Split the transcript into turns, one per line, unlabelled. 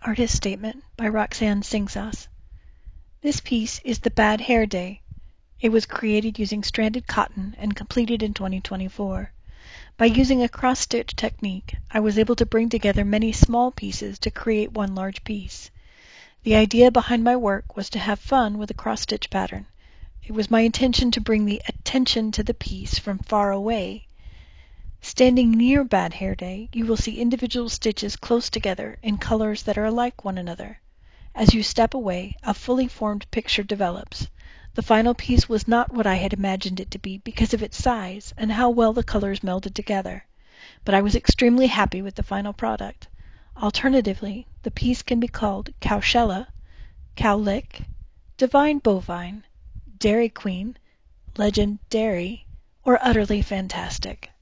Artist Statement by Roxanne Singsas. This piece is The Bad Hair Day. It was created using stranded cotton and completed in 2024. By using a cross-stitch technique, I was able to bring together many small pieces to create one large piece. The idea behind my work was to have fun with a cross-stitch pattern. It was my intention to bring the attention to the piece from far away. Standing near Bad Hair Day, you will see individual stitches close together in colors that are like one another. As you step away, a fully formed picture develops. The final piece was not what I had imagined it to be because of its size and how well the colors melded together. But I was extremely happy with the final product. Alternatively, the piece can be called Cowshella, Cowlick, Divine Bovine, Dairy Queen, Legend Dairy, or Utterly Fantastic.